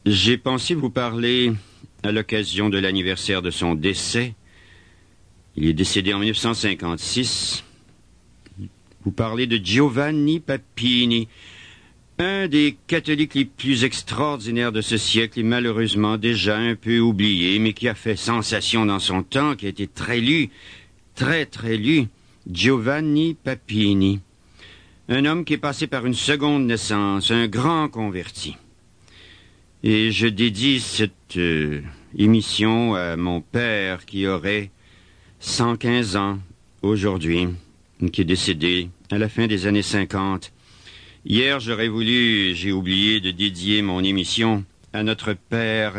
J'ai pensé vous parler à l'occasion de l'anniversaire de son décès. Il est décédé en 1956. Vous parlez de Giovanni Papini, un des catholiques les plus extraordinaires de ce siècle et malheureusement déjà un peu oublié, mais qui a fait sensation dans son temps, qui a été très lu, très lu, Giovanni Papini. Un homme qui est passé par une seconde naissance, un grand converti. Et je dédie cette émission à mon père qui aurait 115 ans aujourd'hui, qui est décédé à la fin des années 50. Hier, j'ai oublié de dédier mon émission à notre père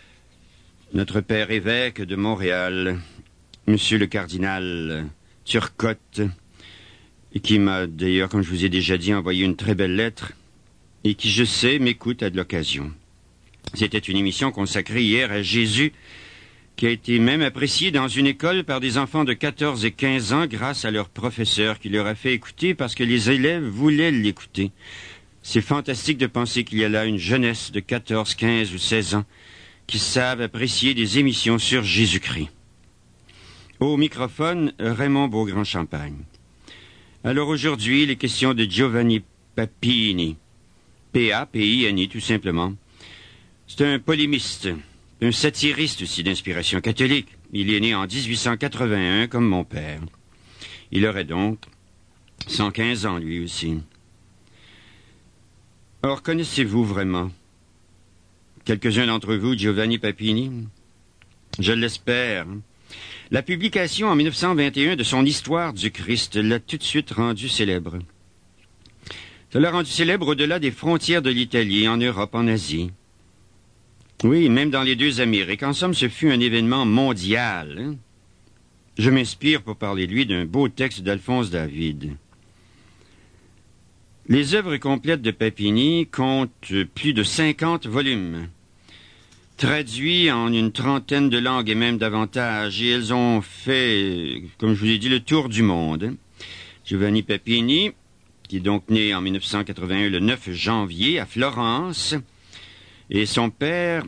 évêque de Montréal, Monsieur le cardinal Turcotte, qui m'a d'ailleurs, comme je vous ai déjà dit, envoyé une très belle lettre, et qui, je sais, m'écoute à de l'occasion. C'était une émission consacrée hier à Jésus, qui a été même appréciée dans une école par des enfants de 14 et 15 ans grâce à leur professeur qui leur a fait écouter parce que les élèves voulaient l'écouter. C'est fantastique de penser qu'il y a là une jeunesse de 14, 15 ou 16 ans qui savent apprécier des émissions sur Jésus-Christ. Au microphone, Raymond Beaugrand-Champagne. Alors aujourd'hui, les questions de Giovanni Papini. P-A-P-I-N-I, tout simplement. C'est un polémiste, un satiriste aussi d'inspiration catholique. Il est né en 1881 comme mon père. Il aurait donc 115 ans lui aussi. Or, connaissez-vous vraiment quelques-uns d'entre vous Giovanni Papini? Je l'espère. La publication en 1921 de son Histoire du Christ l'a tout de suite rendu célèbre. Ça l'a rendu célèbre au-delà des frontières de l'Italie, en Europe, en Asie. Oui, même dans les deux Amériques. En somme, ce fut un événement mondial. Hein? Je m'inspire pour parler de lui d'un beau texte d'Alphonse David. Les œuvres complètes de Papini comptent plus de 50 volumes, traduits en une trentaine de langues et même davantage, et elles ont fait, comme je vous l'ai dit, le tour du monde. Giovanni Papini, qui est donc né en 1981 le 9 janvier à Florence, et son père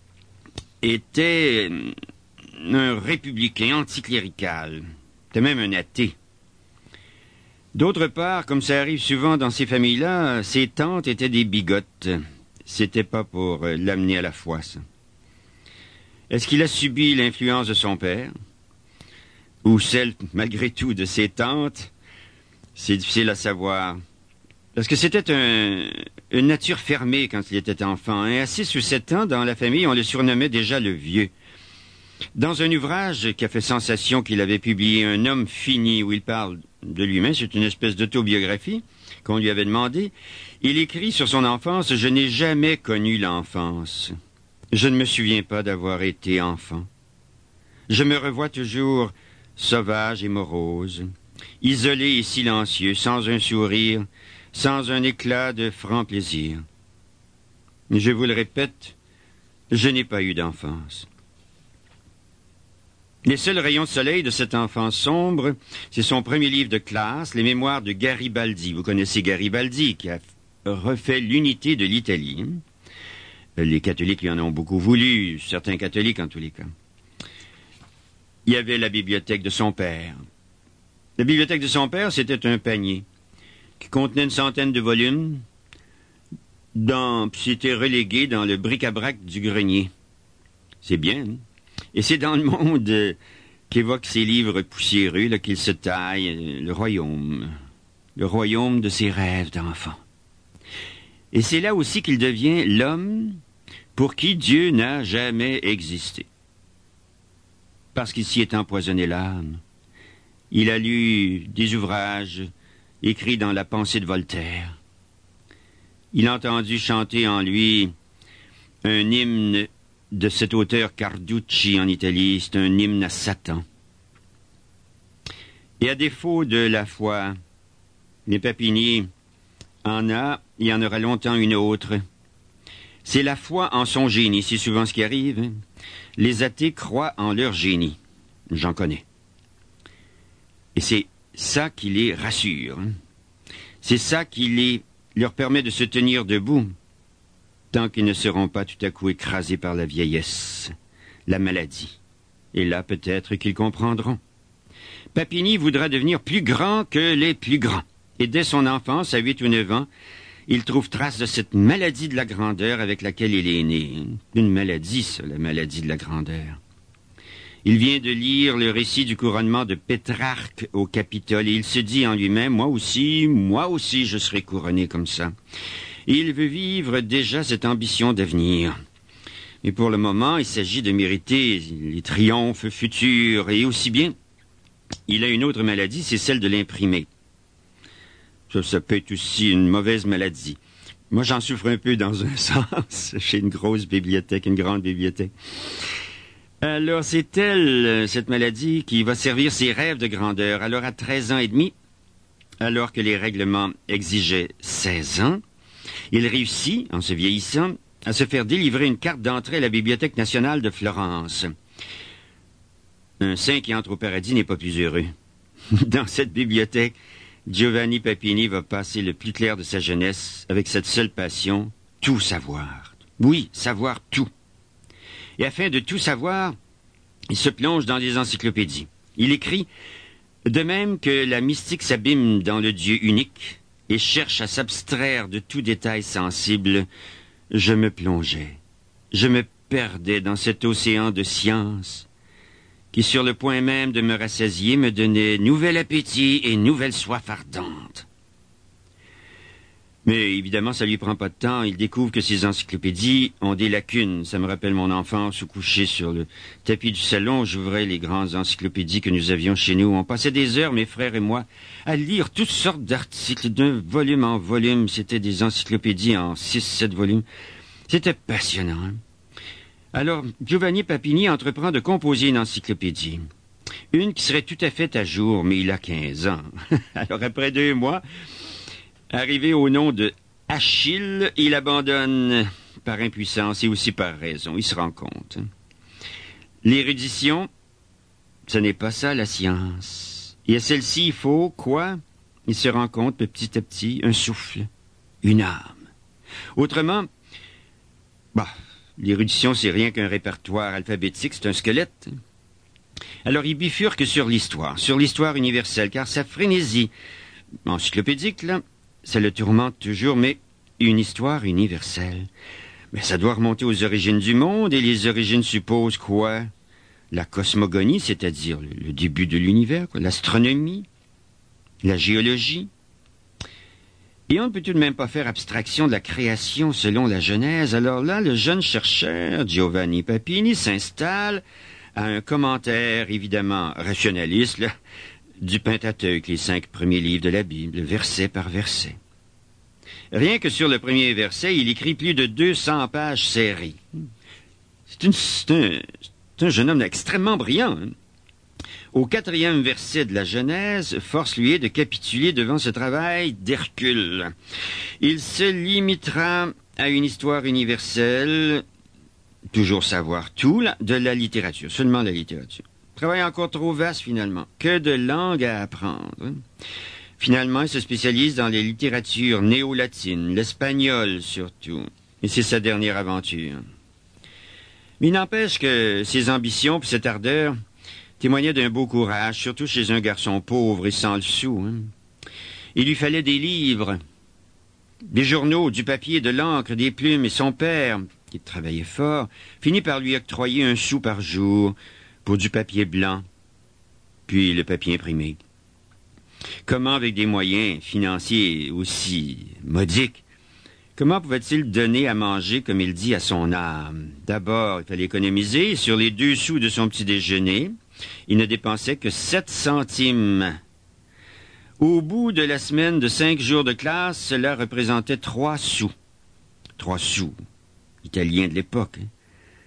était un républicain anticlérical, était même un athée. D'autre part, comme ça arrive souvent dans ces familles-là, ses tantes étaient des bigotes. C'était pas pour l'amener à la foi, ça. Est-ce qu'il a subi l'influence de son père? Ou celle, malgré tout, de ses tantes? C'est difficile à savoir. Parce que c'était une nature fermée quand il était enfant. Et à 6 ou 7 ans, dans la famille, on le surnommait déjà le vieux. Dans un ouvrage qui a fait sensation qu'il avait publié, Un homme fini, où il parle de lui-même, c'est une espèce d'autobiographie qu'on lui avait demandé, il écrit sur son enfance « Je n'ai jamais connu l'enfance. Je ne me souviens pas d'avoir été enfant. Je me revois toujours sauvage et morose, isolé et silencieux, sans un sourire, sans un éclat de franc plaisir. Je vous le répète, je n'ai pas eu d'enfance. » Les seuls rayons de soleil de cette enfance sombre, c'est son premier livre de classe, Les Mémoires de Garibaldi. Vous connaissez Garibaldi, qui a refait l'unité de l'Italie. Les catholiques lui en ont beaucoup voulu, certains catholiques en tous les cas. Il y avait la bibliothèque de son père. La bibliothèque de son père, c'était un panier qui contenait une centaine de volumes, c'était relégué dans le bric-à-brac du grenier. C'est bien, hein? Et c'est dans le monde qu'évoquent ces livres poussiéreux là, qu'il se taille le royaume de ses rêves d'enfant. Et c'est là aussi qu'il devient l'homme pour qui Dieu n'a jamais existé. Parce qu'il s'y est empoisonné l'âme. Il a lu des ouvrages écrits dans la pensée de Voltaire. Il a entendu chanter en lui un hymne de cet auteur Carducci en Italie, c'est un hymne à Satan. Et à défaut de la foi, les Papini il y en aura longtemps une autre. C'est la foi en son génie, c'est souvent ce qui arrive. Hein? Les athées croient en leur génie, j'en connais. Et c'est ça qui les rassure. Hein? C'est ça qui leur permet de se tenir debout. tant qu'ils ne seront pas tout à coup écrasés par la vieillesse, la maladie. Et là, peut-être qu'ils comprendront. Papini voudra devenir plus grand que les plus grands. Et dès son enfance, à 8 ou 9 ans, il trouve trace de cette maladie de la grandeur avec laquelle il est né. Une maladie, ça, la maladie de la grandeur. Il vient de lire le récit du couronnement de Pétrarque au Capitole et il se dit en lui-même, moi aussi, je serai couronné comme ça. Et il veut vivre déjà cette ambition d'avenir. Mais pour le moment, il s'agit de mériter les triomphes futurs et aussi bien, il a une autre maladie, c'est celle de l'imprimé. Ça peut être aussi une mauvaise maladie. Moi, j'en souffre un peu dans un sens. J'ai une grosse bibliothèque, une grande bibliothèque. Alors, c'est elle, cette maladie, qui va servir ses rêves de grandeur. Alors, à 13 ans et demi, alors que les règlements exigeaient 16 ans, il réussit, en se vieillissant, à se faire délivrer une carte d'entrée à la Bibliothèque nationale de Florence. Un saint qui entre au paradis n'est pas plus heureux. Dans cette bibliothèque, Giovanni Papini va passer le plus clair de sa jeunesse avec cette seule passion, tout savoir. Oui, savoir tout. Et afin de tout savoir, il se plonge dans les encyclopédies. Il écrit « De même que la mystique s'abîme dans le Dieu unique et cherche à s'abstraire de tout détail sensible, je me plongeais, je me perdais dans cet océan de science qui, sur le point même de me rassasier, me donnait nouvel appétit et nouvelle soif ardente. » Mais évidemment, ça lui prend pas de temps. Il découvre que ces encyclopédies ont des lacunes. Ça me rappelle mon enfance où, couché sur le tapis du salon, j'ouvrais les grandes encyclopédies que nous avions chez nous. On passait des heures, mes frères et moi, à lire toutes sortes d'articles d'un volume en volume. C'était des encyclopédies en 6-7 volumes. C'était passionnant. Hein? Alors, Giovanni Papini entreprend de composer une encyclopédie. Une qui serait tout à fait à jour, mais il a 15 ans. Alors, après 2 mois, arrivé au nom de Achille, il abandonne par impuissance et aussi par raison. Il se rend compte. L'érudition, ce n'est pas ça la science. Et à celle-ci, il faut quoi? Il se rend compte petit à petit, un souffle, une âme. Autrement, l'érudition, c'est rien qu'un répertoire alphabétique, c'est un squelette. Alors il bifurque sur l'histoire universelle, car sa frénésie encyclopédique, là, ça le tourmente toujours, mais une histoire universelle. Mais ça doit remonter aux origines du monde, et les origines supposent quoi? La cosmogonie, c'est-à-dire le début de l'univers, l'astronomie, la géologie. Et on ne peut tout de même pas faire abstraction de la création selon la Genèse. Alors là, le jeune chercheur, Giovanni Papini, s'installe à un commentaire, évidemment rationaliste, là, du Pentateuque, les 5 premiers livres de la Bible, verset par verset. Rien que sur le premier verset, il écrit plus de 200 pages serrées. C'est un jeune homme extrêmement brillant. Hein? Au 4e verset de la Genèse, force lui est de capituler devant ce travail d'Hercule. Il se limitera à une histoire universelle, toujours savoir tout, de la littérature, seulement la littérature. Travail encore trop vaste, finalement. Que de langues à apprendre. Finalement, il se spécialise dans les littératures néo-latines, l'espagnol surtout. Et c'est sa dernière aventure. Mais il n'empêche que ses ambitions et cette ardeur témoignaient d'un beau courage, surtout chez un garçon pauvre et sans le sou. Hein. Il lui fallait des livres, des journaux, du papier, de l'encre, des plumes, et son père, qui travaillait fort, finit par lui octroyer 1 sou par jour pour du papier blanc, puis le papier imprimé. Comment, avec des moyens financiers aussi modiques, comment pouvait-il donner à manger, comme il dit, à son âme? D'abord, il fallait économiser. Sur les 2 sous de son petit déjeuner, il ne dépensait que 7 centimes. Au bout de la semaine de 5 jours de classe, cela représentait 3 sous. 3 sous, italiens de l'époque. Hein?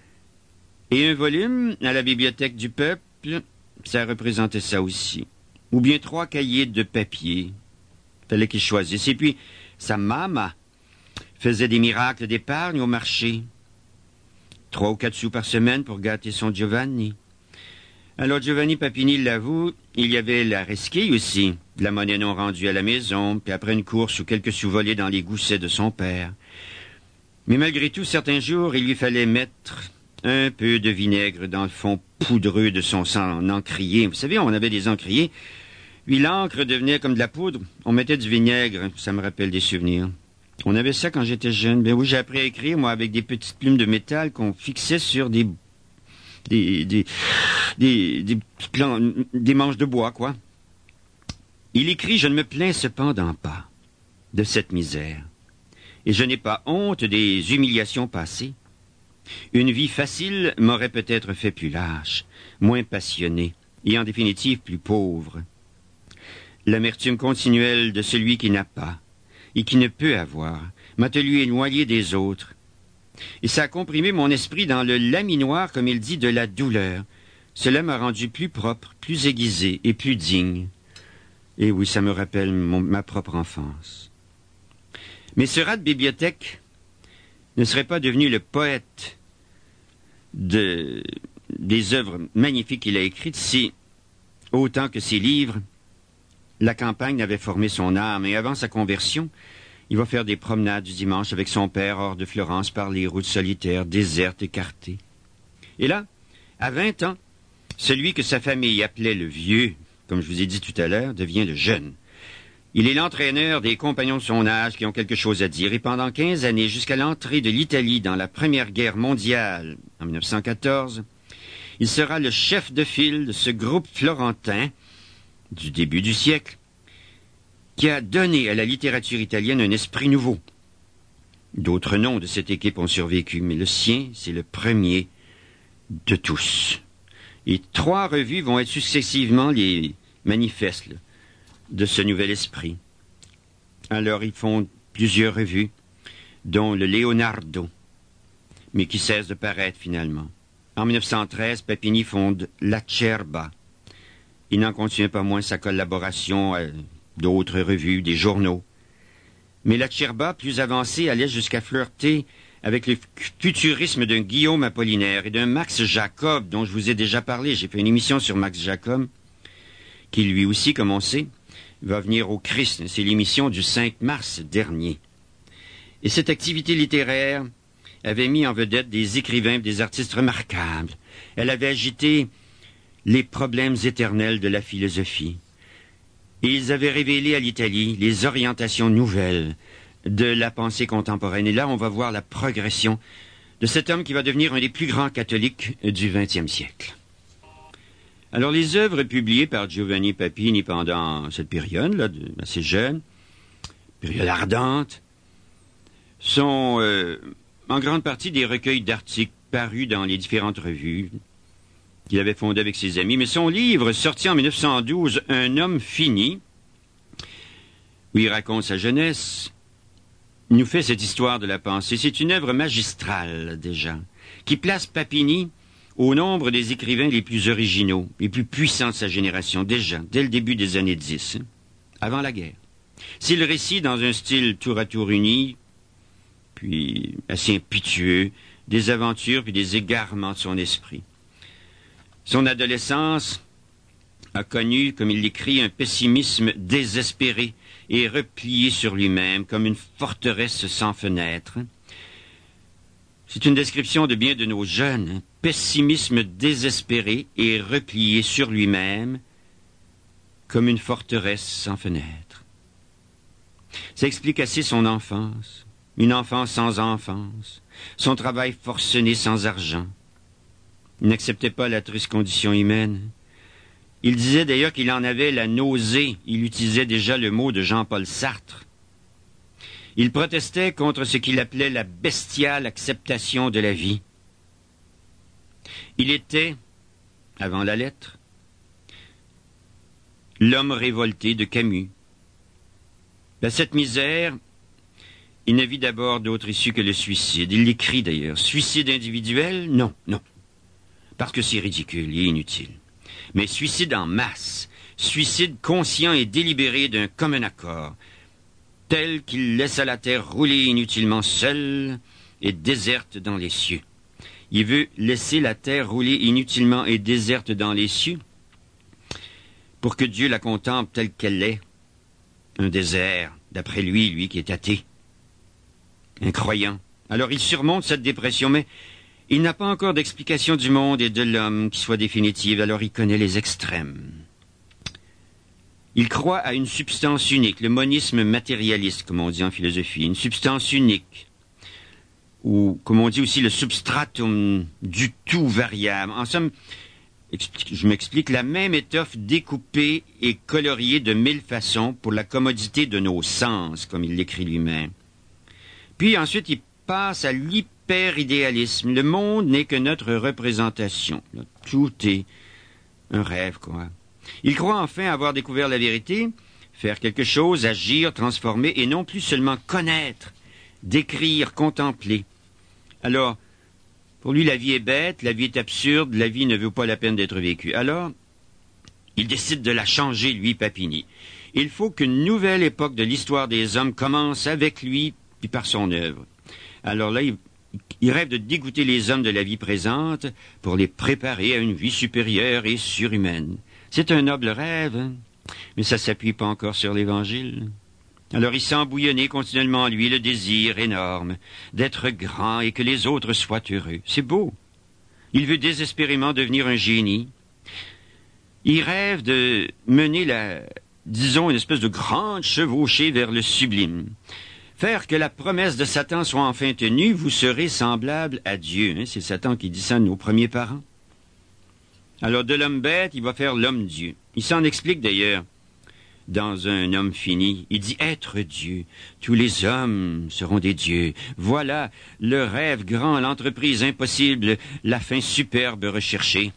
Et un volume à la bibliothèque du peuple, ça représentait ça aussi. Ou bien 3 cahiers de papier. Fallait qu'il choisisse. Et puis, sa maman faisait des miracles d'épargne au marché. 3 ou 4 sous par semaine pour gâter son Giovanni. Alors Giovanni Papini l'avoue, il y avait la resquille aussi, de la monnaie non rendue à la maison, puis après une course ou quelques sous volés dans les goussets de son père. Mais malgré tout, certains jours, il lui fallait mettre un peu de vinaigre dans le fond poudreux de son sang encrier. Vous savez, on avait des encriers. Puis l'encre devenait comme de la poudre. On mettait du vinaigre. Ça me rappelle des souvenirs. On avait ça quand j'étais jeune. Ben oui, j'ai appris à écrire, moi, avec des petites plumes de métal qu'on fixait sur des manches de bois, quoi. Il écrit « Je ne me plains cependant pas de cette misère, et je n'ai pas honte des humiliations passées. Une vie facile m'aurait peut-être fait plus lâche, moins passionné, et en définitive plus pauvre. L'amertume continuelle de celui qui n'a pas, et qui ne peut avoir, m'a tenu éloigné des autres. Et ça a comprimé mon esprit dans le laminoir, comme il dit, de la douleur. Cela m'a rendu plus propre, plus aiguisé et plus digne. Et oui, ça me rappelle ma propre enfance. Mais ce rat de bibliothèque ne serait pas devenu le poète des œuvres magnifiques qu'il a écrites si, autant que ses livres, la campagne avait formé son âme. Et avant sa conversion, il va faire des promenades du dimanche avec son père hors de Florence par les routes solitaires, désertes, écartées. Et là, à 20 ans, celui que sa famille appelait le vieux, comme je vous ai dit tout à l'heure, devient le jeune. Il est l'entraîneur des compagnons de son âge qui ont quelque chose à dire. Et pendant 15 années, jusqu'à l'entrée de l'Italie dans la Première Guerre mondiale, en 1914, il sera le chef de file de ce groupe florentin du début du siècle, qui a donné à la littérature italienne un esprit nouveau. D'autres noms de cette équipe ont survécu, mais le sien, c'est le premier de tous. Et 3 revues vont être successivement les manifestes de ce nouvel esprit. Alors, ils font plusieurs revues, dont le Leonardo, mais qui cesse de paraître finalement. En 1913, Papini fonde l'Acerba. Il n'en contient pas moins sa collaboration à d'autres revues, des journaux. Mais l'Acerba, plus avancé, allait jusqu'à flirter avec le futurisme d'un Guillaume Apollinaire et d'un Max Jacob, dont je vous ai déjà parlé. J'ai fait une émission sur Max Jacob, qui lui aussi, comme on sait, va venir au Christ. C'est l'émission du 5 mars dernier. Et cette activité littéraire avait mis en vedette des écrivains et des artistes remarquables. Elle avait agité les problèmes éternels de la philosophie. Et ils avaient révélé à l'Italie les orientations nouvelles de la pensée contemporaine. Et là, on va voir la progression de cet homme qui va devenir un des plus grands catholiques du XXe siècle. Alors, les œuvres publiées par Giovanni Papini pendant cette période-là, assez jeune, période ardente, sont en grande partie des recueils d'articles parus dans les différentes revues qu'il avait fondées avec ses amis. Mais son livre, sorti en 1912, Un homme fini, où il raconte sa jeunesse, nous fait cette histoire de la pensée. C'est une œuvre magistrale, déjà, qui place Papini au nombre des écrivains les plus originaux, les plus puissants de sa génération, déjà, dès le début des années 10, avant la guerre. C'est le récit dans un style tour à tour uni, puis assez impétueux, des aventures puis des égarements de son esprit. Son adolescence a connu, comme il l'écrit, un pessimisme désespéré et replié sur lui-même, comme une forteresse sans fenêtre. C'est une description de bien de nos jeunes, pessimisme désespéré et replié sur lui-même, comme une forteresse sans fenêtre. Ça explique assez son enfance, une enfance sans enfance, son travail forcené sans argent. Il n'acceptait pas la triste condition humaine. Il disait d'ailleurs qu'il en avait la nausée. Il utilisait déjà le mot de Jean-Paul Sartre. Il protestait contre ce qu'il appelait la bestiale acceptation de la vie. Il était, avant la lettre, l'homme révolté de Camus. À cette misère, il ne vit d'abord d'autre issue que le suicide. Il l'écrit d'ailleurs. Suicide individuel? Non, non. Parce que c'est ridicule et inutile. Mais suicide en masse, suicide conscient et délibéré d'un commun accord, tel qu'il laissa la terre rouler inutilement seule et déserte dans les cieux. Il veut laisser la terre rouler inutilement et déserte dans les cieux pour que Dieu la contemple telle qu'elle est, un désert, d'après lui qui est athée, incroyant, Alors il surmonte cette dépression, mais il n'a pas encore d'explication du monde et de l'homme qui soit définitive, alors il connaît les extrêmes. Il croit à une substance unique, le monisme matérialiste, comme on dit en philosophie, une substance unique, ou comme on dit aussi le substratum du tout variable. En somme, je m'explique, la même étoffe découpée et coloriée de 1000 façons pour la commodité de nos sens, comme il l'écrit lui-même. Puis ensuite, il passe à l'hyper-idéalisme. Le monde n'est que notre représentation. Tout est un rêve, quoi. Il croit enfin avoir découvert la vérité, faire quelque chose, agir, transformer, et non plus seulement connaître, décrire, contempler. Alors, pour lui, la vie est bête, la vie est absurde, la vie ne vaut pas la peine d'être vécue. Alors, il décide de la changer, lui, Papini. Il faut qu'une nouvelle époque de l'histoire des hommes commence avec lui, puis par son œuvre. Alors là, il rêve de dégoûter les hommes de la vie présente pour les préparer à une vie supérieure et surhumaine. C'est un noble rêve, hein? Mais ça s'appuie pas encore sur l'Évangile. Alors il sent bouillonner continuellement en lui le désir énorme d'être grand et que les autres soient heureux. C'est beau. Il veut désespérément devenir un génie. Il rêve de mener une espèce de grande chevauchée vers le sublime. Faire que la promesse de Satan soit enfin tenue, vous serez semblable à Dieu. Hein? C'est Satan qui dit ça à nos premiers parents. Alors de l'homme bête, il va faire l'homme Dieu. Il s'en explique d'ailleurs dans Un homme fini. Il dit être Dieu. Tous les hommes seront des dieux. Voilà le rêve grand, l'entreprise impossible, la fin superbe recherchée.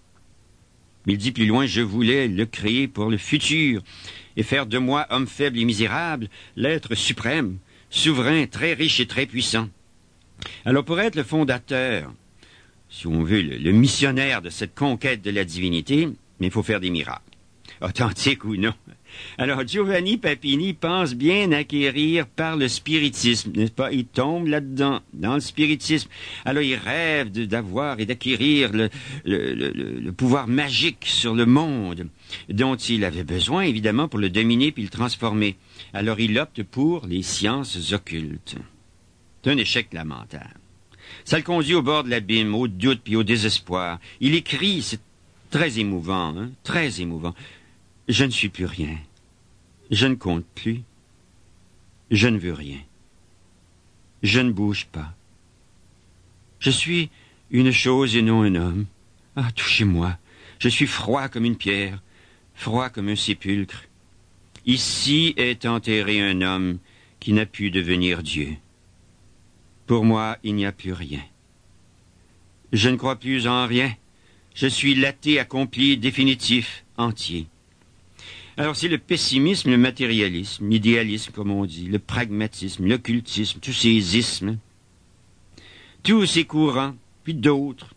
Il dit plus loin, je voulais le créer pour le futur et faire de moi, homme faible et misérable, l'être suprême, souverain, très riche et très puissant. Alors pour être le fondateur, si on veut, le missionnaire de cette conquête de la divinité, mais il faut faire des miracles. Authentiques ou non. Alors Giovanni Papini pense bien acquérir par le spiritisme, n'est-ce pas? Il tombe là-dedans, dans le spiritisme. Alors il rêve d'avoir et d'acquérir le pouvoir magique sur le monde, dont il avait besoin, évidemment, pour le dominer puis le transformer. Alors il opte pour les sciences occultes. C'est un échec lamentable. Ça le conduit au bord de l'abîme, au doute puis au désespoir. Il écrit, c'est très émouvant, hein? Très émouvant. Je ne suis plus rien. Je ne compte plus. Je ne veux rien. Je ne bouge pas. Je suis une chose et non un homme. Ah, touchez-moi. Je suis froid comme une pierre, froid comme un sépulcre. Ici est enterré un homme qui n'a pu devenir Dieu. Pour moi, il n'y a plus rien. Je ne crois plus en rien. Je suis l'athée accompli, définitif, entier. Alors c'est le pessimisme, le matérialisme, l'idéalisme, comme on dit, le pragmatisme, l'occultisme, tous ces ismes, tous ces courants, puis d'autres,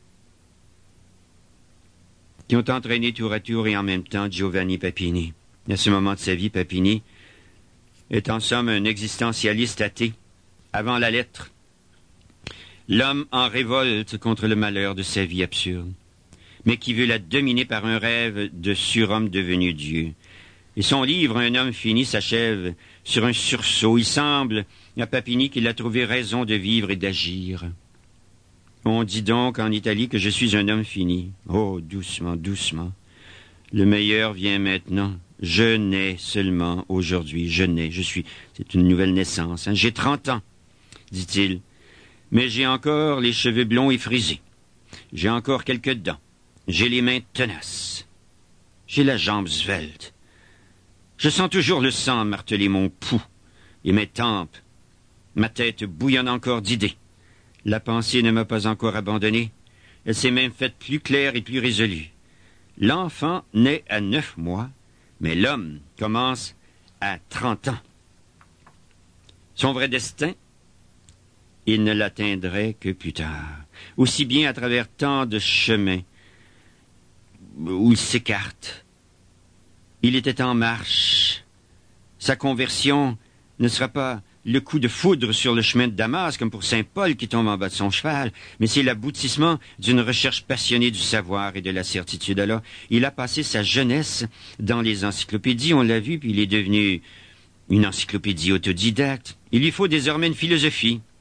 qui ont entraîné tour à tour et en même temps Giovanni Papini. À ce moment de sa vie, Papini est en somme un existentialiste athée, avant la lettre. L'homme en révolte contre le malheur de sa vie absurde, mais qui veut la dominer par un rêve de surhomme devenu Dieu. Et son livre, Un homme fini, s'achève sur un sursaut. Il semble à Papini qu'il a trouvé raison de vivre et d'agir. On dit donc en Italie que je suis un homme fini. Oh, doucement, doucement. Le meilleur vient maintenant. Je nais seulement aujourd'hui. Je nais. C'est une nouvelle naissance. Hein. J'ai 30 ans, dit-il. Mais j'ai encore les cheveux blonds et frisés. J'ai encore quelques dents. J'ai les mains tenaces. J'ai la jambe svelte. Je sens toujours le sang marteler mon pouls et mes tempes. Ma tête bouillonne encore d'idées. La pensée ne m'a pas encore abandonné. Elle s'est même faite plus claire et plus résolue. L'enfant naît à 9 mois, mais l'homme commence à 30 ans. Son vrai destin, il ne l'atteindrait que plus tard, aussi bien à travers tant de chemins où il s'écarte. Il était en marche. Sa conversion ne sera pas le coup de foudre sur le chemin de Damas, comme pour saint Paul qui tombe en bas de son cheval, mais c'est l'aboutissement d'une recherche passionnée du savoir et de la certitude. Alors, il a passé sa jeunesse dans les encyclopédies, on l'a vu, puis il est devenu une encyclopédie autodidacte. Il lui faut désormais une philosophie.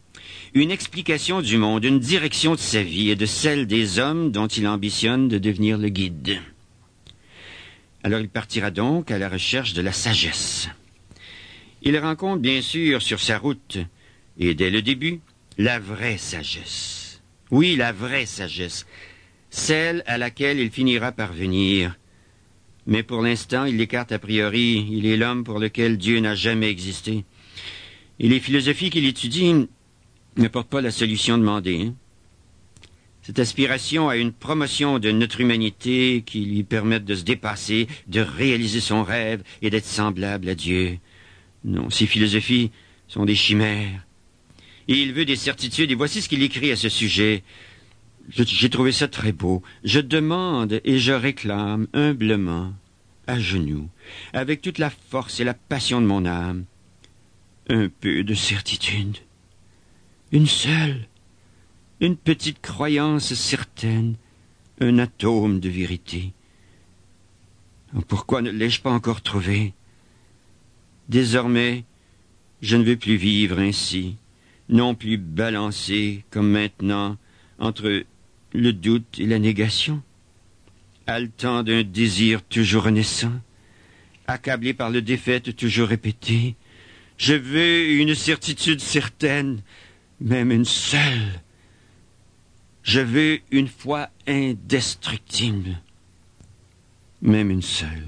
une explication du monde, une direction de sa vie et de celle des hommes dont il ambitionne de devenir le guide. Alors il partira donc à la recherche de la sagesse. Il rencontre bien sûr sur sa route, et dès le début, la vraie sagesse. Oui, la vraie sagesse, celle à laquelle il finira par venir. Mais pour l'instant, il l'écarte a priori. Il est l'homme pour lequel Dieu n'a jamais existé. Et les philosophies qu'il étudie n'apportent pas la solution demandée. Hein? Cette aspiration à une promotion de notre humanité qui lui permette de se dépasser, de réaliser son rêve et d'être semblable à Dieu. Non, ces philosophies sont des chimères. Et il veut des certitudes, et voici ce qu'il écrit à ce sujet. J'ai trouvé ça très beau. Je demande et je réclame humblement, à genoux, avec toute la force et la passion de mon âme, un peu de certitude. Une seule, une petite croyance certaine, un atome de vérité. Pourquoi ne l'ai-je pas encore trouvé? Désormais, je ne veux plus vivre ainsi, non plus balancé comme maintenant entre le doute et la négation, haletant d'un désir toujours renaissant, accablé par le défaite toujours répété. Je veux une certitude certaine, même une seule. Je veux une foi indestructible, même une seule.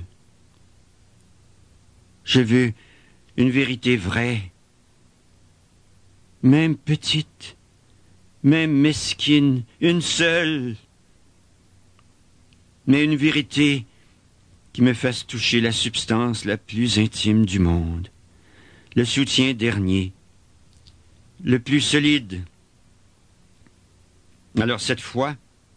Je veux une vérité vraie, même petite, même mesquine, une seule, mais une vérité qui me fasse toucher la substance la plus intime du monde, le soutien dernier, le plus solide. Alors cette fois,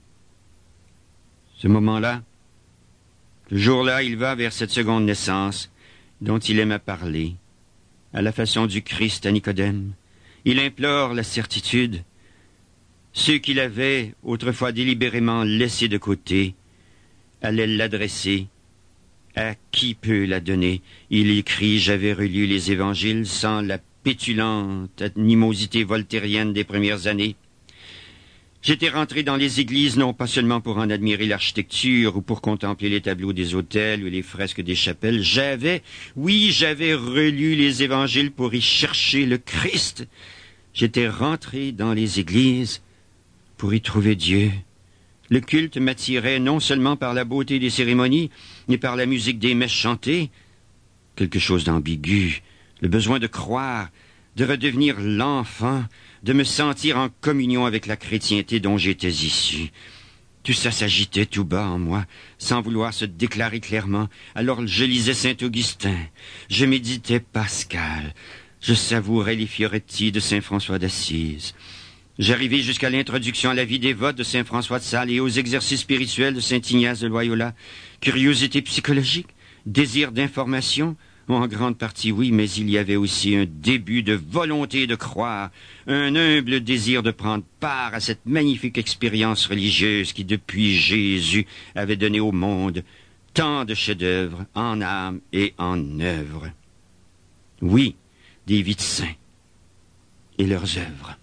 ce moment-là, ce jour-là, il va vers cette seconde naissance dont il aime à parler, à la façon du Christ à Nicodème. Il implore la certitude. Ceux qu'il avait autrefois délibérément laissés de côté allaient l'adresser. À qui peut la donner? Il écrit « J'avais relu les évangiles sans la pétulante animosité voltairienne des premières années. J'étais rentré dans les églises non pas seulement pour en admirer l'architecture ou pour contempler les tableaux des autels ou les fresques des chapelles. J'avais relu les évangiles pour y chercher le Christ. J'étais rentré dans les églises pour y trouver Dieu. Le culte m'attirait non seulement par la beauté des cérémonies, mais par la musique des messes chantées. Quelque chose d'ambigu, le besoin de croire, de redevenir l'enfant, de me sentir en communion avec la chrétienté dont j'étais issu. Tout ça s'agitait tout bas en moi, sans vouloir se déclarer clairement. Alors je lisais Saint-Augustin, je méditais Pascal, je savourais les Fioretti de Saint François d'Assise. J'arrivai jusqu'à l'introduction à la vie dévote de Saint François de Sales et aux exercices spirituels de Saint Ignace de Loyola. Curiosité psychologique, désir d'information, en grande partie oui, mais il y avait aussi un début de volonté de croire, un humble désir de prendre part à cette magnifique expérience religieuse qui, depuis Jésus, avait donné au monde tant de chefs-d'œuvre en âme et en œuvre. Oui, des vies de saints et leurs œuvres.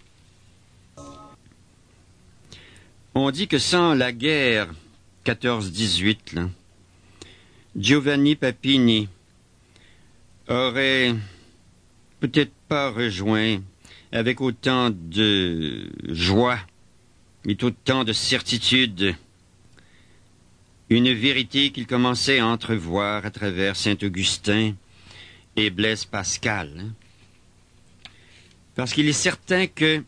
On dit que sans la guerre 14-18, là, Giovanni Papini aurait peut-être pas rejoint avec autant de joie et autant de certitude une vérité qu'il commençait à entrevoir à travers Saint-Augustin et Blaise Pascal. Hein? Parce qu'il est certain que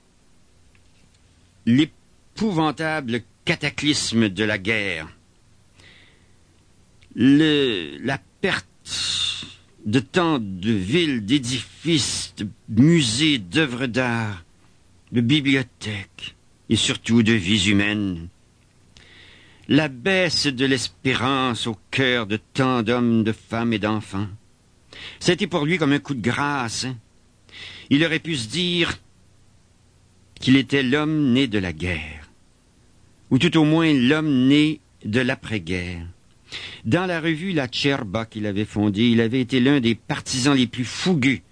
l'épouvantable cataclysme de la guerre, la perte de tant de villes, d'édifices, de musées, d'œuvres d'art, de bibliothèques et surtout de vies humaines, la baisse de l'espérance au cœur de tant d'hommes, de femmes et d'enfants, c'était pour lui comme un coup de grâce. Hein? Il aurait pu se dire qu'il était l'homme né de la guerre, ou tout au moins l'homme né de l'après-guerre. Dans la revue La Cerba qu'il avait fondée, il avait été l'un des partisans les plus fougueux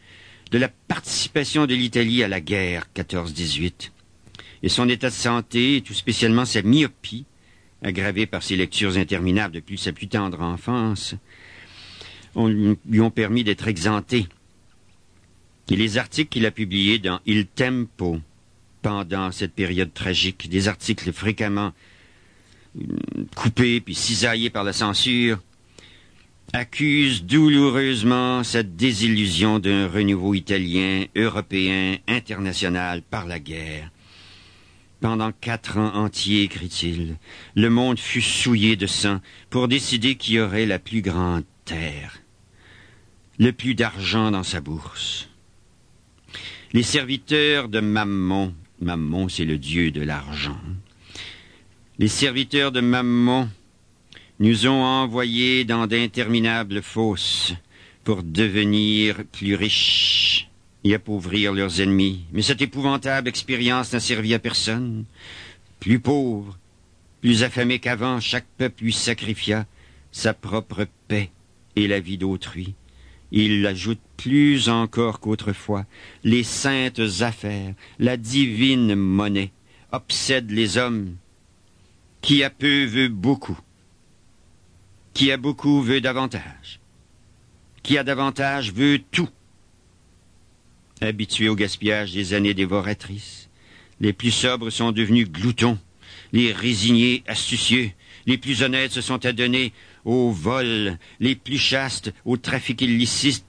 de la participation de l'Italie à la guerre 14-18, et son état de santé, et tout spécialement sa myopie, aggravée par ses lectures interminables depuis sa plus tendre enfance, lui ont permis d'être exempté. Et les articles qu'il a publiés dans Il Tempo pendant cette période tragique, des articles fréquemment coupés puis cisaillés par la censure, accusent douloureusement cette désillusion d'un renouveau italien, européen, international par la guerre. Pendant 4 ans entiers, écrit-il, le monde fut souillé de sang pour décider qui aurait la plus grande terre, le plus d'argent dans sa bourse. Les serviteurs de Mammon, Mammon c'est le dieu de l'argent, les serviteurs de Mammon nous ont envoyés dans d'interminables fosses pour devenir plus riches et appauvrir leurs ennemis. Mais cette épouvantable expérience n'a servi à personne. Plus pauvre, plus affamé qu'avant, chaque peuple lui sacrifia sa propre paix et la vie d'autrui. Il ajoute plus encore qu'autrefois, les saintes affaires, la divine monnaie, obsèdent les hommes. Qui a peu veut beaucoup. Qui a beaucoup veut davantage. Qui a davantage veut tout. Habitués au gaspillage des années dévoratrices, les plus sobres sont devenus gloutons, les résignés astucieux, les plus honnêtes se sont adonnés au vol, les plus chastes au trafic illicite.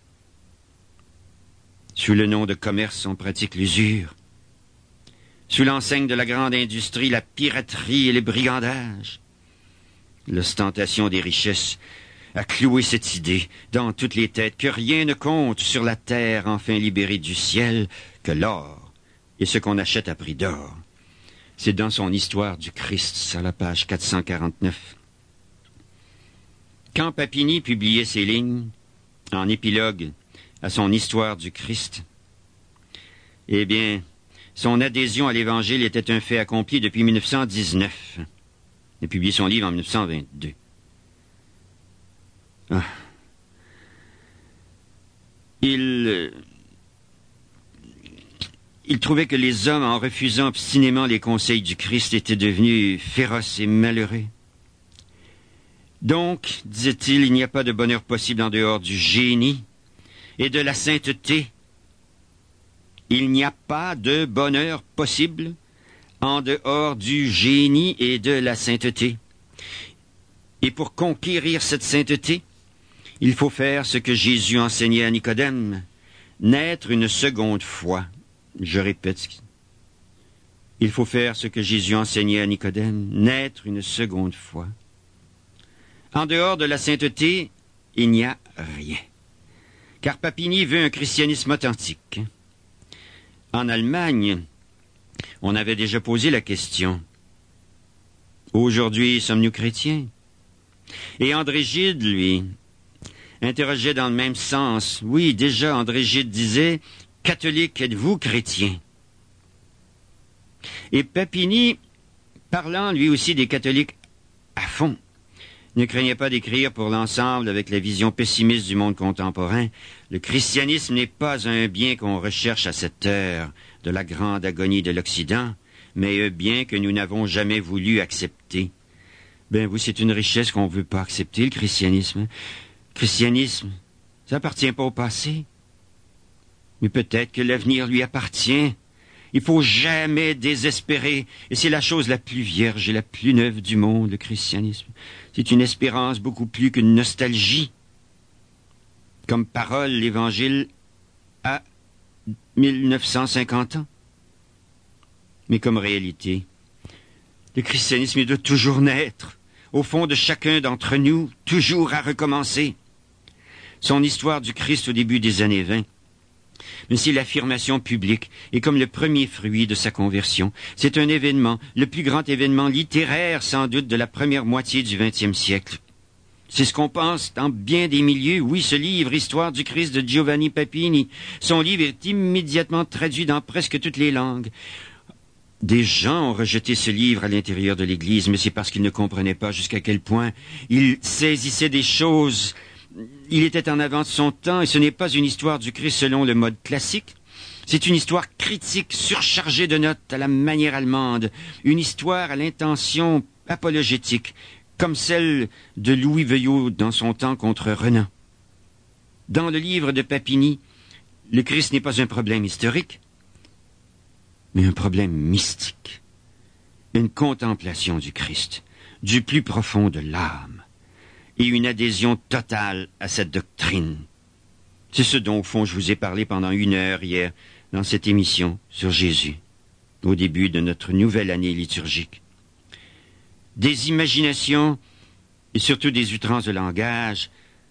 Sous le nom de commerce, on pratique l'usure. Sous l'enseigne de la grande industrie, la piraterie et le brigandage. L'ostentation des richesses a cloué cette idée dans toutes les têtes que rien ne compte sur la terre enfin libérée du ciel que l'or et ce qu'on achète à prix d'or. C'est dans son Histoire du Christ, à la page 449. Quand Papini publiait ces lignes, en épilogue à son Histoire du Christ, eh bien, son adhésion à l'Évangile était un fait accompli depuis 1919. Il a publié son livre en 1922. Ah. Il trouvait que les hommes, en refusant obstinément les conseils du Christ, étaient devenus féroces et malheureux. Donc, disait-il, il n'y a pas de bonheur possible en dehors du génie et de la sainteté. Il n'y a pas de bonheur possible en dehors du génie et de la sainteté. Et pour conquérir cette sainteté, il faut faire ce que Jésus enseignait à Nicodème, naître une seconde fois. Je répète, il faut faire ce que Jésus enseignait à Nicodème, naître une seconde fois. En dehors de la sainteté, il n'y a rien. Car Papini veut un christianisme authentique. En Allemagne, on avait déjà posé la question. Aujourd'hui, sommes-nous chrétiens? Et André Gide, lui, interrogeait dans le même sens. Oui, déjà, André Gide disait, « Catholique, êtes-vous chrétien? » Et Papini, parlant lui aussi des catholiques à fond, ne craignait pas d'écrire pour l'ensemble avec la vision pessimiste du monde contemporain. Le christianisme n'est pas un bien qu'on recherche à cette heure de la grande agonie de l'Occident, mais un bien que nous n'avons jamais voulu accepter. Ben oui, c'est une richesse qu'on ne veut pas accepter, le christianisme. Le christianisme, ça appartient pas au passé. Mais peut-être que l'avenir lui appartient. Il faut jamais désespérer. Et c'est la chose la plus vierge et la plus neuve du monde, le christianisme. C'est une espérance beaucoup plus qu'une nostalgie. Comme parole, l'Évangile a 1950 ans. Mais comme réalité, le christianisme il doit toujours naître, au fond de chacun d'entre nous, toujours à recommencer. Son histoire du Christ au début des années 20, mais c'est l'affirmation publique et comme le premier fruit de sa conversion. C'est un événement, le plus grand événement littéraire sans doute de la première moitié du XXe siècle. C'est ce qu'on pense dans bien des milieux. Oui, ce livre, Histoire du Christ de Giovanni Papini, son livre est immédiatement traduit dans presque toutes les langues. Des gens ont rejeté ce livre à l'intérieur de l'Église, mais c'est parce qu'ils ne comprenaient pas jusqu'à quel point il saisissait des choses il était en avant de son temps et ce n'est pas une histoire du Christ selon le mode classique. C'est une histoire critique, surchargée de notes à la manière allemande, une histoire à l'intention apologétique, comme celle de Louis Veuillot dans son temps contre Renan. Dans le livre de Papini, le Christ n'est pas un problème historique, mais un problème mystique, une contemplation du Christ, du plus profond de l'âme, et une adhésion totale à cette doctrine. C'est ce dont, au fond, je vous ai parlé pendant 1 heure hier, dans cette émission sur Jésus, au début de notre nouvelle année liturgique. Des imaginations, et surtout des outrances de langage,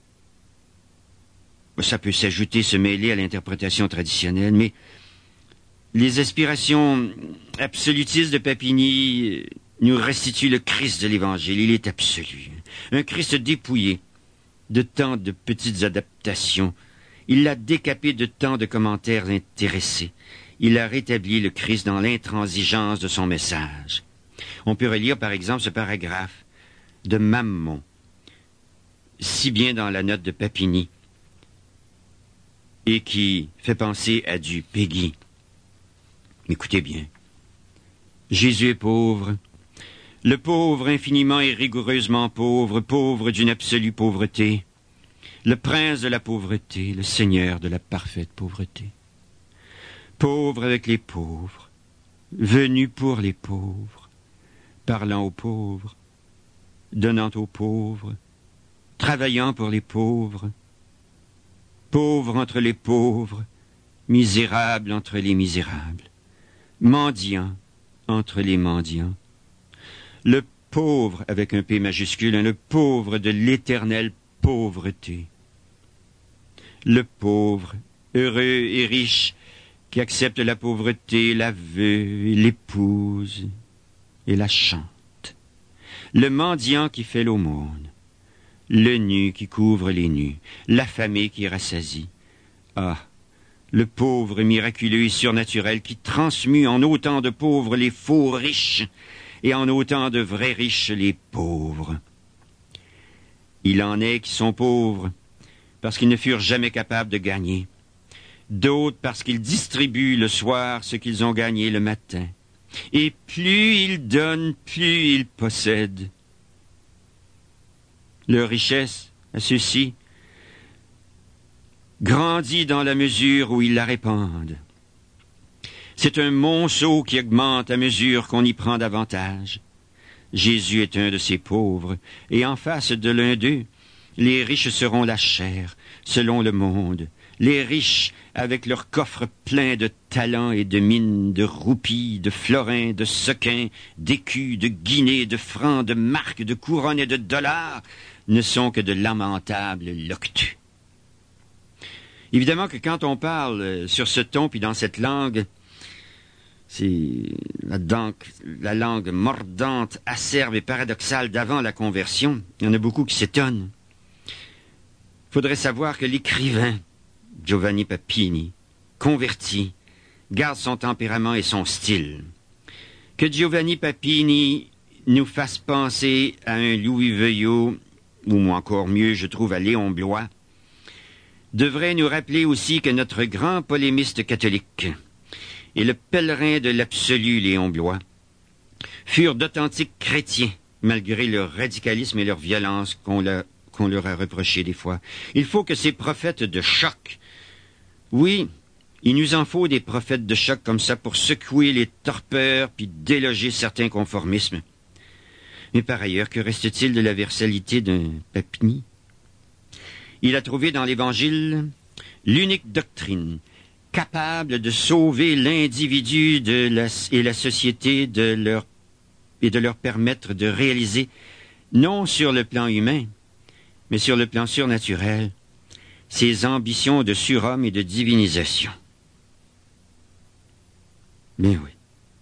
ça peut s'ajouter, se mêler à l'interprétation traditionnelle, mais les aspirations absolutistes de Papini nous restituent le Christ de l'Évangile. Il est absolu. Un Christ dépouillé de tant de petites adaptations. Il l'a décapé de tant de commentaires intéressés. Il a rétabli le Christ dans l'intransigeance de son message. On peut relire par exemple ce paragraphe de Mammon, si bien dans la note de Papini, et qui fait penser à du Péguy. Écoutez bien. Jésus est pauvre. Le pauvre infiniment et rigoureusement pauvre, pauvre d'une absolue pauvreté. Le prince de la pauvreté, le seigneur de la parfaite pauvreté. Pauvre avec les pauvres, venu pour les pauvres, parlant aux pauvres, donnant aux pauvres, travaillant pour les pauvres, pauvre entre les pauvres, misérable entre les misérables, mendiant entre les mendiants. Le pauvre avec un P majuscule, le pauvre de l'éternelle pauvreté. Le pauvre, heureux et riche, qui accepte la pauvreté, la veut et l'épouse et la chante. Le mendiant qui fait l'aumône. Le nu qui couvre les nus, l'affamé qui rassasie. Ah, le pauvre miraculeux et surnaturel qui transmue en autant de pauvres les faux riches et en autant de vrais riches les pauvres. Il en est qui sont pauvres parce qu'ils ne furent jamais capables de gagner, d'autres parce qu'ils distribuent le soir ce qu'ils ont gagné le matin. Et plus ils donnent, plus ils possèdent. Leur richesse, à ceux-ci, grandit dans la mesure où ils la répandent. C'est un monceau qui augmente à mesure qu'on y prend davantage. Jésus est un de ces pauvres, et en face de l'un d'eux, les riches seront la chair, selon le monde. Les riches, avec leurs coffres pleins de talents et de mines, de roupies, de florins, de sequins, d'écus, de guinées, de francs, de marques, de couronnes et de dollars, ne sont que de lamentables loquetus. Évidemment que quand on parle sur ce ton puis dans cette langue, c'est la langue mordante, acerbe et paradoxale d'avant la conversion. Il y en a beaucoup qui s'étonnent. Il faudrait savoir que l'écrivain Giovanni Papini, converti, garde son tempérament et son style. Que Giovanni Papini nous fasse penser à un Louis Veuillot, ou encore mieux, je trouve, à Léon Bloy, devrait nous rappeler aussi que notre grand polémiste catholique et le pèlerin de l'absolu Léon Bloy furent d'authentiques chrétiens, malgré leur radicalisme et leur violence qu'on leur a reproché des fois. Il faut que ces prophètes de choc, oui, il nous en faut des prophètes de choc comme ça pour secouer les torpeurs puis déloger certains conformismes. Mais par ailleurs, que reste-t-il de la versalité d'un Papini? Il a trouvé dans l'Évangile l'unique doctrine capable de sauver l'individu et la société et de leur permettre de réaliser, non sur le plan humain, mais sur le plan surnaturel, ses ambitions de surhomme et de divinisation. Mais oui.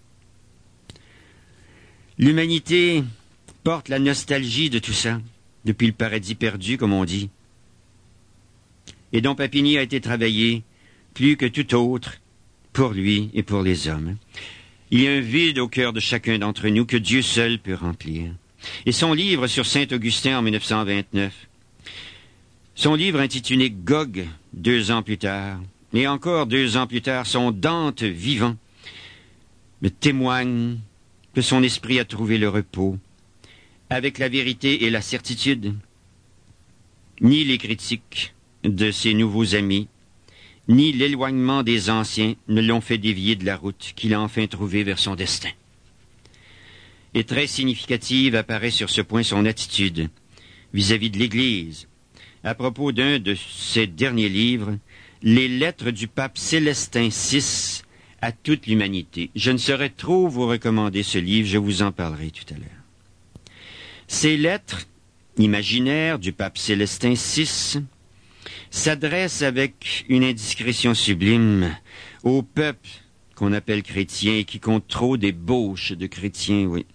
L'humanité porte la nostalgie de tout ça, depuis le paradis perdu, comme on dit, et dont Papini a été travaillé plus que tout autre pour lui et pour les hommes. Il y a un vide au cœur de chacun d'entre nous que Dieu seul peut remplir. Et son livre sur Saint-Augustin en 1929 Son livre intitulé Gog, 2 ans plus tard, et encore 2 ans plus tard, son Dante vivant, me témoigne que son esprit a trouvé le repos, avec la vérité et la certitude. Ni les critiques de ses nouveaux amis, ni l'éloignement des anciens ne l'ont fait dévier de la route qu'il a enfin trouvée vers son destin. Et très significative apparaît sur ce point son attitude vis-à-vis de l'Église, à propos d'un de ses derniers livres, Les lettres du pape Célestin VI à toute l'humanité. Je ne saurais trop vous recommander ce livre, je vous en parlerai tout à l'heure. Ces lettres imaginaires du pape Célestin VI s'adressent avec une indiscrétion sublime au peuple qu'on appelle chrétien et qui compte trop d'ébauches de chrétiens, oui.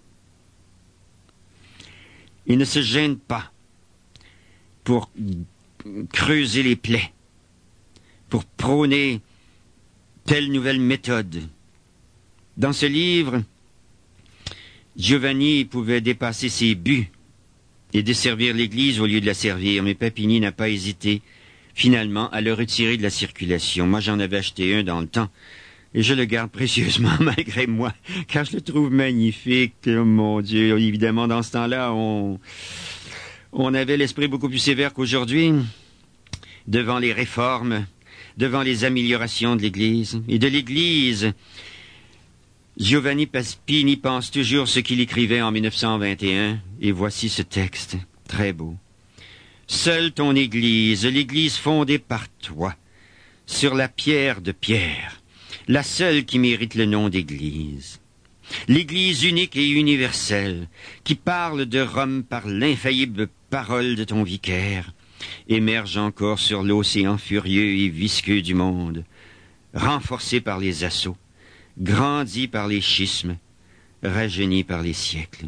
Il ne se gêne pas pour creuser les plaies, pour prôner telle nouvelle méthode. Dans ce livre, Giovanni pouvait dépasser ses buts et desservir l'Église au lieu de la servir, mais Papini n'a pas hésité, finalement, à le retirer de la circulation. Moi, j'en avais acheté un dans le temps, et je le garde précieusement malgré moi, car je le trouve magnifique. Oh, mon Dieu, évidemment, dans ce temps-là, on avait l'esprit beaucoup plus sévère qu'aujourd'hui, devant les réformes, devant les améliorations de l'Église. Et de l'Église, Giovanni Papini pense toujours ce qu'il écrivait en 1921, et voici ce texte, très beau. Seule ton Église, l'Église fondée par toi, sur la pierre de Pierre, la seule qui mérite le nom d'Église. L'Église unique et universelle, qui parle de Rome par l'infaillible parole de ton vicaire, émerge encore sur l'océan furieux et visqueux du monde, renforcée par les assauts, grandie par les schismes, rajeunie par les siècles.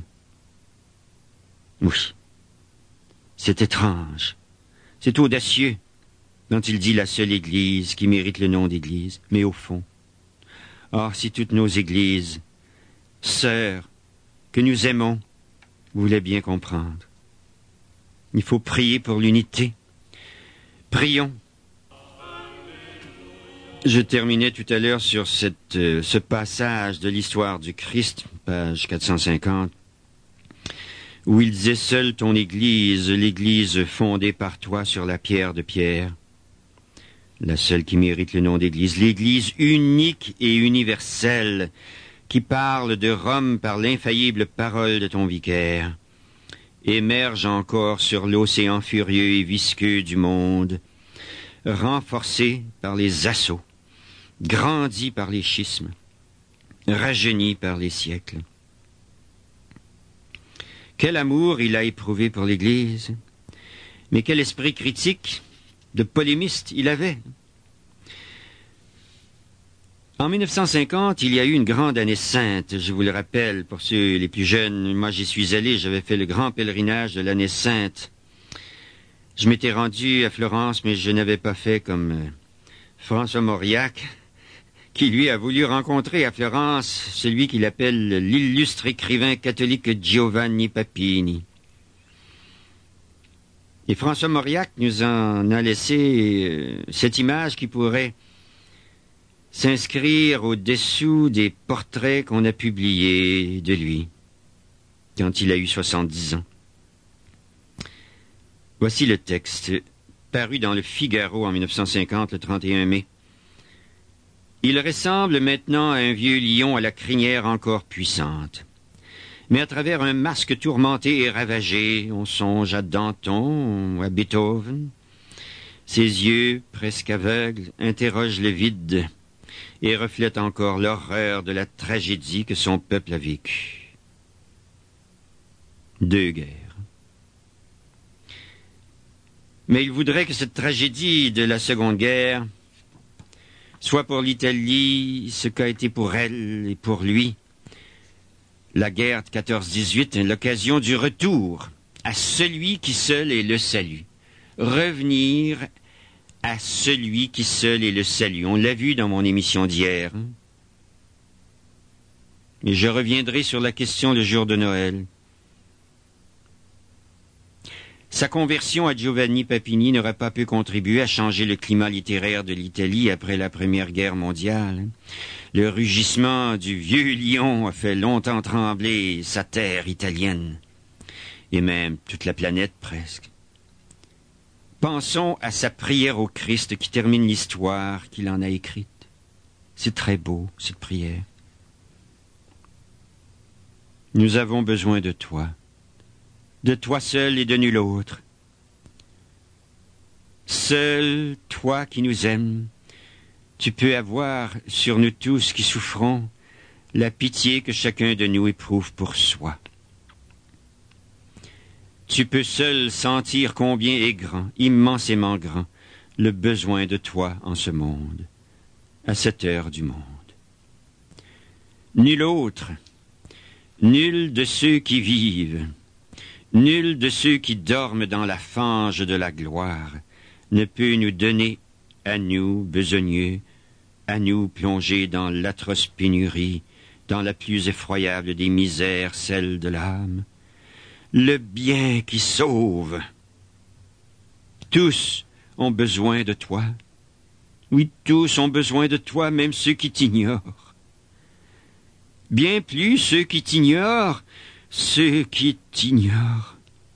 Oui, c'est étrange, c'est audacieux quand il dit la seule Église qui mérite le nom d'Église, mais au fond, si toutes nos Églises, sœurs, que nous aimons, voulaient bien comprendre. Il faut prier pour l'unité. Prions. Je terminais tout à l'heure sur ce passage de l'histoire du Christ, page 450, où il disait « Seule ton Église, l'Église fondée par toi sur la pierre de Pierre, la seule qui mérite le nom d'Église, l'Église unique et universelle, qui parle de Rome par l'infaillible parole de ton vicaire, émerge encore sur l'océan furieux et visqueux du monde, renforcée par les assauts, grandie par les schismes, rajeunie par les siècles. » Quel amour il a éprouvé pour l'Église, mais quel esprit critique, de polémiste il avait. En 1950, il y a eu une grande année sainte, je vous le rappelle, pour ceux les plus jeunes. Moi, j'y suis allé, j'avais fait le grand pèlerinage de l'année sainte. Je m'étais rendu à Florence, mais je n'avais pas fait comme François Mauriac, qui lui a voulu rencontrer à Florence celui qu'il appelle l'illustre écrivain catholique Giovanni Papini. Et François Mauriac nous en a laissé cette image qui pourrait s'inscrire au-dessous des portraits qu'on a publiés de lui, quand il a eu 70 ans. Voici le texte, paru dans le Figaro en 1950, le 31 mai. Il ressemble maintenant à un vieux lion à la crinière encore puissante. Mais à travers un masque tourmenté et ravagé, on songe à Danton, à Beethoven. Ses yeux, presque aveugles, interrogent le vide et reflètent encore l'horreur de la tragédie que son peuple a vécue. 2 guerres. Mais il voudrait que cette tragédie de la Seconde Guerre soit pour l'Italie ce qu'a été pour elle et pour lui la guerre de 14-18, l'occasion du retour à celui qui seul est le salut. Revenir à celui qui seul est le salut. On l'a vu dans mon émission d'hier. Et je reviendrai sur la question le jour de Noël. Sa conversion à Giovanni Papini n'aurait pas pu contribuer à changer le climat littéraire de l'Italie après la Première Guerre mondiale. Le rugissement du vieux lion a fait longtemps trembler sa terre italienne, et même toute la planète presque. Pensons à sa prière au Christ qui termine l'histoire qu'il en a écrite. C'est très beau, cette prière. Nous avons besoin de toi seul et de nul autre. Seul toi qui nous aimes, tu peux avoir sur nous tous qui souffrons la pitié que chacun de nous éprouve pour soi. Tu peux seul sentir combien est grand, immensément grand, le besoin de toi en ce monde, à cette heure du monde. Nul autre, nul de ceux qui vivent, nul de ceux qui dorment dans la fange de la gloire ne peut nous donner, à nous, besogneux, à nous plongés dans l'atroce pénurie, dans la plus effroyable des misères, celle de l'âme, le bien qui sauve. Tous ont besoin de toi. Oui, tous ont besoin de toi, même ceux qui t'ignorent. Bien plus ceux qui t'ignorent, ceux qui t'ignorent.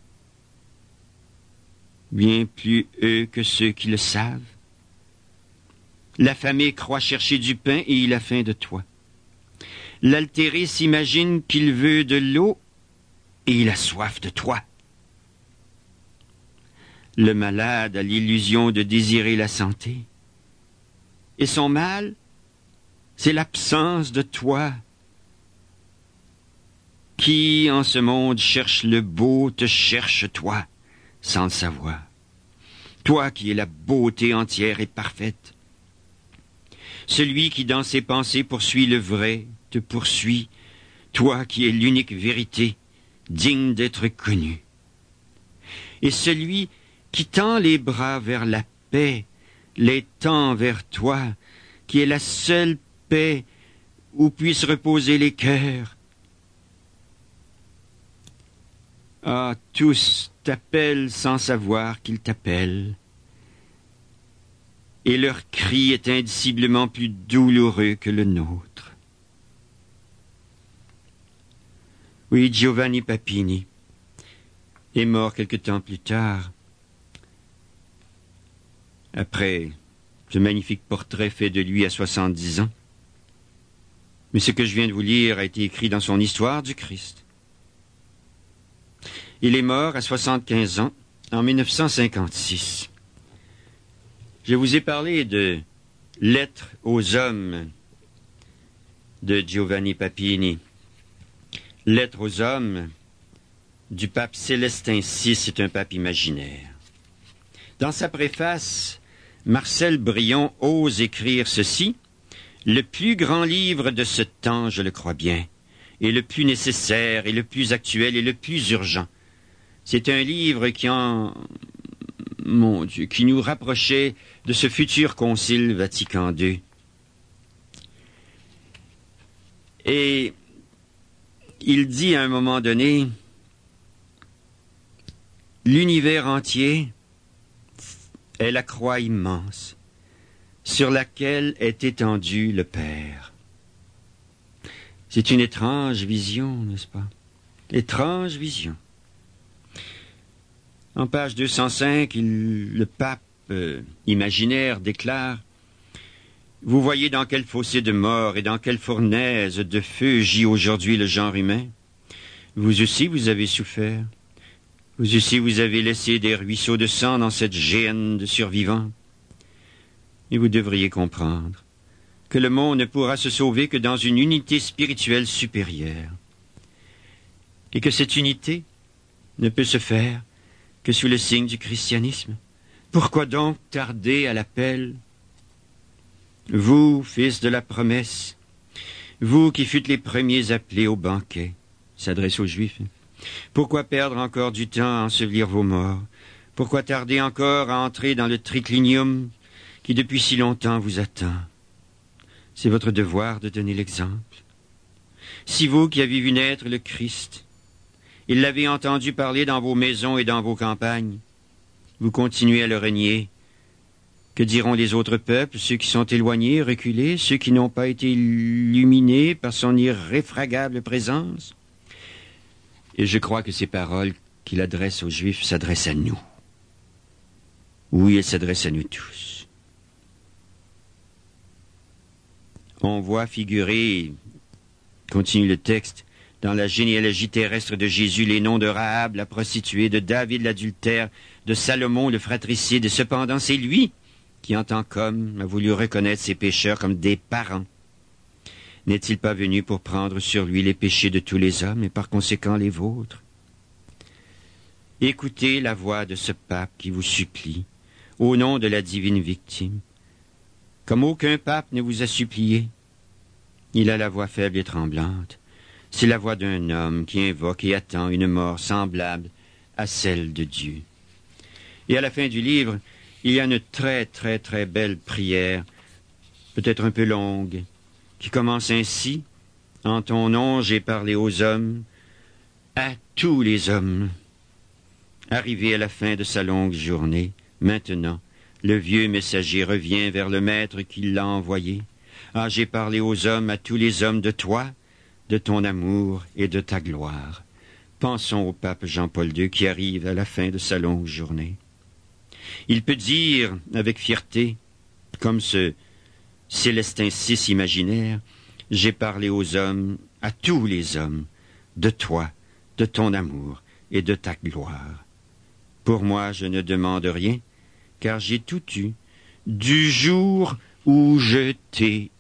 Bien plus eux que ceux qui le savent. L'affamé croit chercher du pain et il a faim de toi. L'altéré s'imagine qu'il veut de l'eau et il a soif de toi. Le malade a l'illusion de désirer la santé. Et son mal, c'est l'absence de toi. Qui, en ce monde, cherche le beau, te cherche toi, sans le savoir. Toi qui es la beauté entière et parfaite. Celui qui, dans ses pensées, poursuit le vrai, te poursuit. Toi qui es l'unique vérité, digne d'être connu. Et celui qui tend les bras vers la paix, les tend vers toi, qui est la seule paix où puissent reposer les cœurs. Ah, tous t'appellent sans savoir qu'ils t'appellent. Et leur cri est indiciblement plus douloureux que le nôtre. Oui, Giovanni Papini est mort quelque temps plus tard, après ce magnifique portrait fait de lui à 70 ans. Mais ce que je viens de vous lire a été écrit dans son Histoire du Christ. Il est mort à 75 ans, en 1956. Je vous ai parlé de Lettres aux hommes de Giovanni Papini. Lettres aux hommes du pape Célestin VI, c'est un pape imaginaire. Dans sa préface, Marcel Brion ose écrire ceci: « Le plus grand livre de ce temps, je le crois bien, et le plus nécessaire, et le plus actuel, et le plus urgent. C'est un livre qui nous rapprochait de ce futur concile Vatican II. » Et il dit à un moment donné, l'univers entier est la croix immense sur laquelle est étendu le Père. C'est une étrange vision, n'est-ce pas? Étrange vision. En page 205, le pape imaginaire déclare: « Vous voyez dans quel fossé de mort et dans quelle fournaise de feu gît aujourd'hui le genre humain. Vous aussi, vous avez souffert. Vous aussi, vous avez laissé des ruisseaux de sang dans cette géhenne de survivants. Et vous devriez comprendre que le monde ne pourra se sauver que dans une unité spirituelle supérieure. Et que cette unité ne peut se faire que sous le signe du christianisme. Pourquoi donc tarder à l'appel? Vous, fils de la promesse, vous qui fûtes les premiers appelés au banquet, s'adresse aux Juifs, pourquoi perdre encore du temps à ensevelir vos morts? Pourquoi tarder encore à entrer dans le triclinium qui depuis si longtemps vous attend? C'est votre devoir de donner l'exemple. Si vous qui avez vu naître le Christ Il l'avait entendu parler dans vos maisons et dans vos campagnes. Vous continuez à le renier. Que diront les autres peuples, ceux qui sont éloignés, reculés, ceux qui n'ont pas été illuminés par son irréfragable présence? Et je crois que ces paroles qu'il adresse aux Juifs s'adressent à nous. Oui, elles s'adressent à nous tous. On voit figurer, continue le texte, dans la généalogie terrestre de Jésus, les noms de Rahab, la prostituée, de David l'adultère, de Salomon le fratricide. Et cependant, c'est lui qui, en tant qu'homme, a voulu reconnaître ses pécheurs comme des parents. N'est-il pas venu pour prendre sur lui les péchés de tous les hommes et par conséquent les vôtres? Écoutez la voix de ce pape qui vous supplie, au nom de la divine victime, comme aucun pape ne vous a supplié. Il a la voix faible et tremblante. C'est la voix d'un homme qui invoque et attend une mort semblable à celle de Dieu. Et à la fin du livre, il y a une très, très, très belle prière, peut-être un peu longue, qui commence ainsi. « En ton nom, j'ai parlé aux hommes, à tous les hommes. » Arrivé à la fin de sa longue journée, maintenant, le vieux messager revient vers le maître qui l'a envoyé. « Ah, j'ai parlé aux hommes, à tous les hommes de toi, de ton amour et de ta gloire. » Pensons au pape Jean-Paul II qui arrive à la fin de sa longue journée. Il peut dire avec fierté, comme ce Célestin VI imaginaire, « J'ai parlé aux hommes, à tous les hommes, de toi, de ton amour et de ta gloire. Pour moi, je ne demande rien, car j'ai tout eu, du jour où je t'ai eu. »